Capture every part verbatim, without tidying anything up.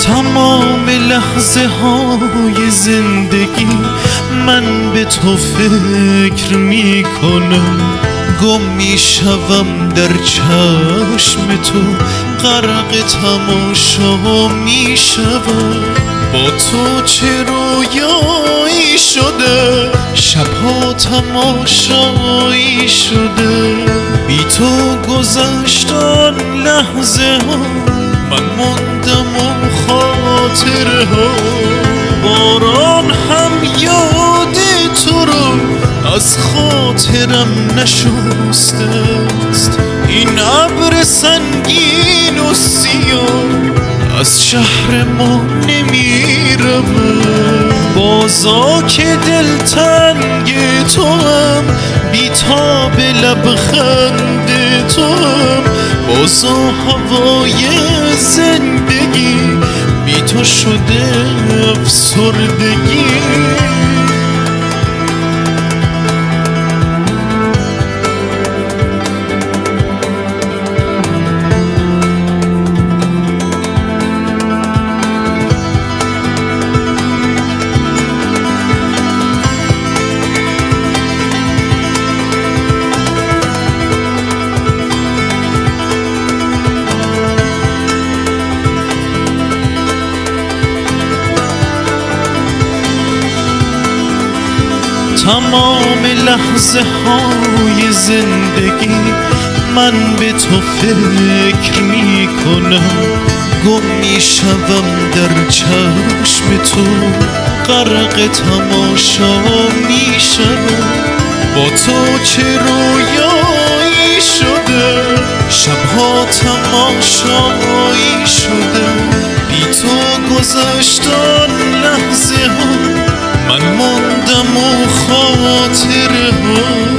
تمام لحظه های زندگی من به تو فکر می کنم، گم می شوم در چشم تو، غرق تماشا می شوم. با تو چه رویایی شده، شبها تماشایی شده، بی تو گذشتن لحظه ها، من موندم و خاطره ها. باران هم یاد تو رو از خاطرم نشسته است، این ابر سنگین و سیاه از شهر ما نمی رود. بازا که دلتنگ تو هم، بیتاب لبخند تو هم، بازا هوای زندگی بی تو شده افسردگی. تمام لحظه های زندگی من به تو فکر می کنم، گم می شوم در چشم تو، غرق تماشا می شوم. با تو چه رویایی شده، شبها تماشایی شده، بی تو گذشتن لحظه ها، من موندم و خاطره ها.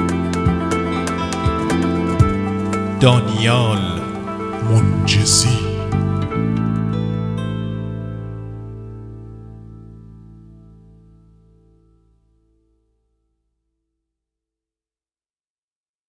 دانیال منجزی.